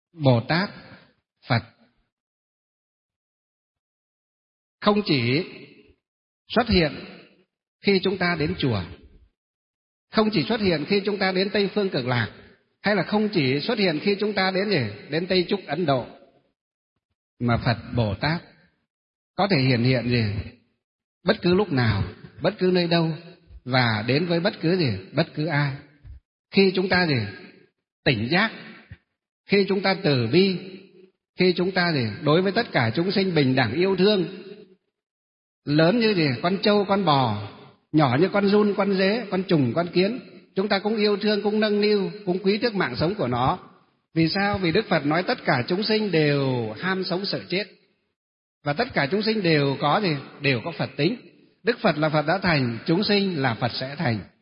Bồ Tát, Phật không chỉ xuất hiện khi chúng ta đến chùa, không chỉ xuất hiện khi chúng ta đến Tây Phương Cực Lạc, hay là không chỉ xuất hiện khi chúng ta đến gì? Đến Tây Trúc Ấn Độ, mà Phật Bồ Tát có thể hiện gì? Bất cứ lúc nào, bất cứ nơi đâu, và đến với bất cứ gì? Bất cứ ai. Khi chúng ta gì? Tỉnh giác, khi chúng ta từ bi, khi chúng ta gì? Đối với tất cả chúng sinh bình đẳng yêu thương, lớn như gì? Con trâu, con bò, nhỏ như con giun, con dế, con trùng, con kiến, chúng ta cũng yêu thương, cũng nâng niu, cũng quý tiếc mạng sống của nó. Vì sao? Vì Đức Phật nói tất cả chúng sinh đều ham sống sợ chết, và tất cả chúng sinh đều có gì? Đều có Phật tính. Đức Phật là Phật đã thành, chúng sinh là Phật sẽ thành.